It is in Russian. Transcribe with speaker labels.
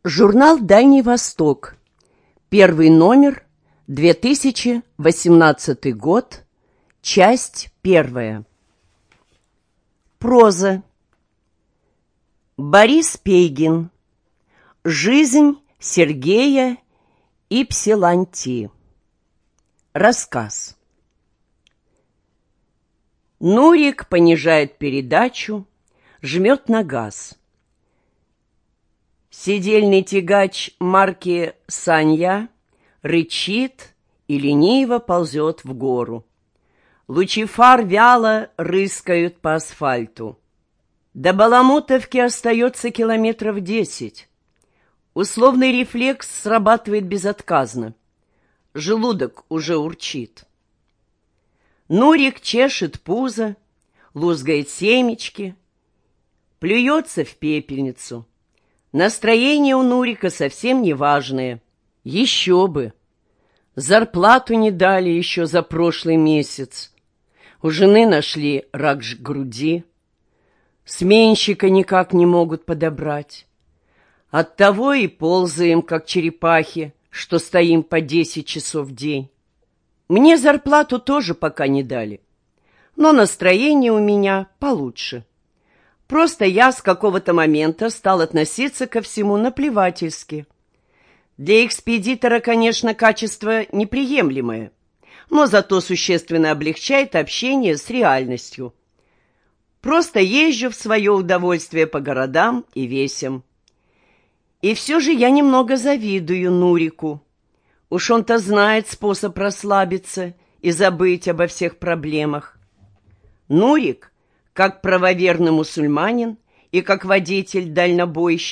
Speaker 1: Журнал «Дальний Восток». Первый номер, 2018 год, часть первая. Проза. Борис Пейгин. Жизнь Сергея и Псилантии. Рассказ. Нурик понижает передачу, жмет на газ. Седельный тягач марки «Санья» рычит и лениво ползет в гору. Лучи фар вяло рыскают по асфальту. До Баламутовки остается километров 10. Условный рефлекс срабатывает безотказно. Желудок уже урчит. Нурик чешет пузо, лузгает семечки, плюется в пепельницу. Настроение у Нурика совсем неважное. Еще бы! Зарплату не дали еще за прошлый месяц. У жены нашли рак груди. Сменщика никак не могут подобрать. Оттого и ползаем, как черепахи, что стоим по 10 часов в день. Мне зарплату тоже пока не дали. Но настроение у меня получше. Просто я с какого-то момента стал относиться ко всему наплевательски. Для экспедитора, конечно, качество неприемлемое, но зато существенно облегчает общение с реальностью. Просто езжу в свое удовольствие по городам и весям. И все же я немного завидую Нурику. Уж он-то знает способ расслабиться и забыть обо всех проблемах. Нурик, как правоверный мусульманин и как водитель-дальнобойщик,